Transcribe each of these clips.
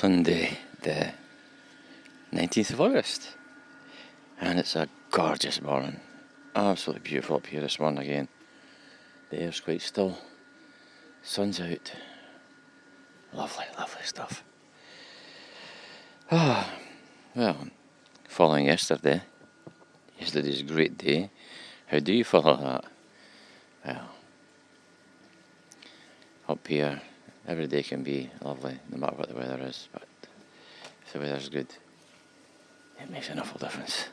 Sunday, the 19th of August, and it's a gorgeous morning. Absolutely beautiful up here this morning again. The air's quite still, sun's out. Lovely, lovely stuff. Well, following yesterday's a great day. How do you follow that? Well, up here, every day can be lovely, no matter what the weather is, but if the weather's good, it makes an awful difference.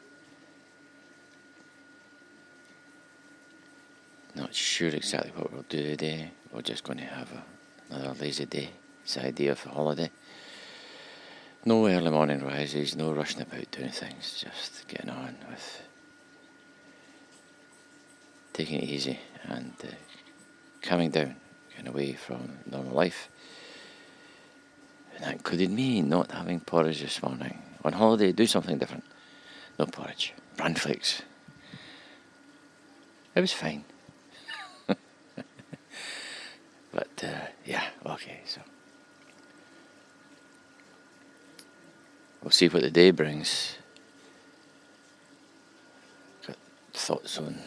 Not sure exactly what we'll do today. We're just going to have another lazy day. It's the idea of a holiday. No early morning rises, no rushing about doing things, just getting on with taking it easy and calming down, getting away from normal life. And that included me not having porridge this morning. On holiday, do something different. No porridge. Bran flakes. It was fine. But, okay, so we'll see what the day brings. Got thoughts on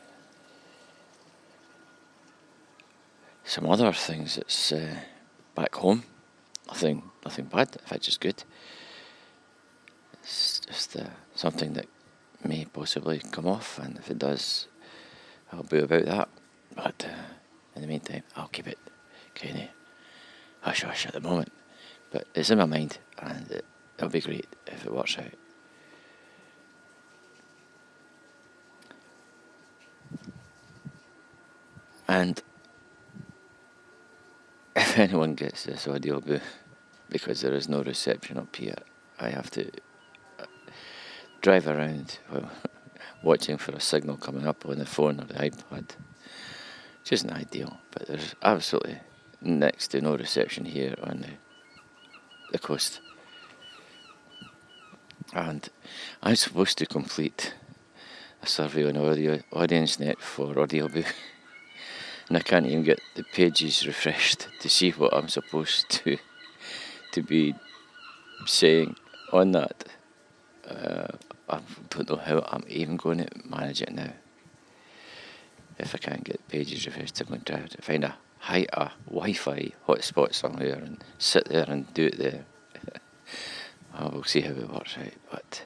some other things that's back home. Nothing bad, in fact just good. It's just something that may possibly come off, and if it does, I'll be about that. But in the meantime, I'll keep it kind of hush-hush at the moment. But it's in my mind, and it'll be great if it works out. And if anyone gets this audio booth, because there is no reception up here, I have to drive around watching for a signal coming up on the phone or the iPad. Which isn't ideal, but there's absolutely next to no reception here on the coast. And I'm supposed to complete a survey on AudienceNet for Audioboo, and I can't even get the pages refreshed to see what I'm supposed to be saying on that. I don't know how I'm even going to manage it now. If I can't get pages refreshed, I'm going to try to find a Wi-Fi hotspot somewhere and sit there and do it there. We'll see how it works out, but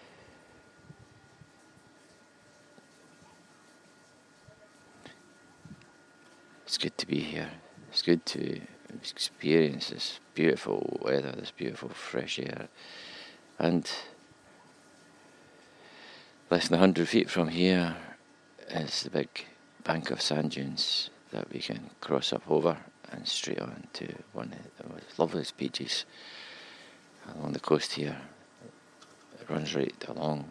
it's good to be here. It's good to experience this beautiful weather, this beautiful fresh air. And less than 100 feet from here is the big bank of sand dunes that we can cross up over and straight on to one of the most loveliest beaches along the coast here. It runs right along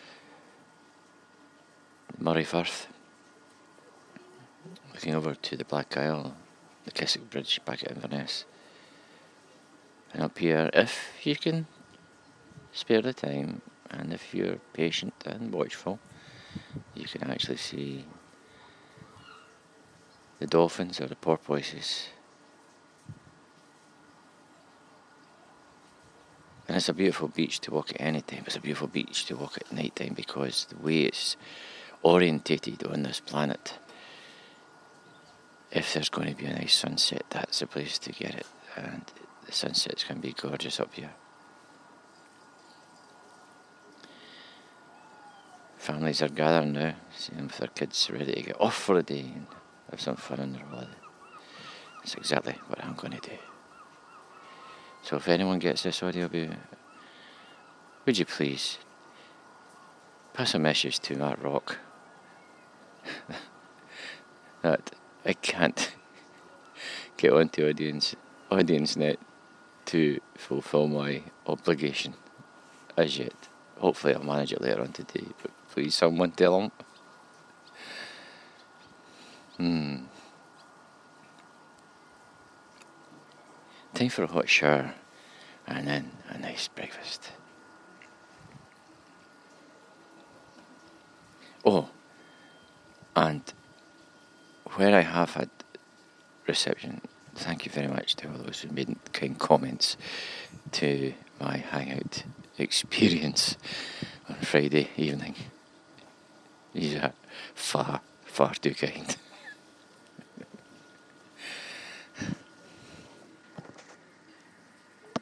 Murray Firth, looking over to the Black Isle, the Keswick Bridge back at Inverness. And up here, if you can spare the time and if you're patient and watchful, you can actually see the dolphins or the porpoises. And it's a beautiful beach to walk at any time. It's a beautiful beach to walk at night time because the way it's orientated on this planet, if there's going to be a nice sunset, that's the place to get it. And the sunsets can be gorgeous up here. Families are gathering now, seeing them with their kids ready to get off for the day and have some fun on their holiday. That's exactly what I'm going to do. So if anyone gets this audio, would you please pass a message to Matt Rock that I can't get onto AudienceNet to fulfill my obligation as yet. Hopefully I'll manage it later on today, but please someone tell him. Time for a hot shower and then a nice breakfast. Oh, and where I have had reception, thank you very much to all those who made kind comments to my hangout experience on Friday evening. These are far, far too kind.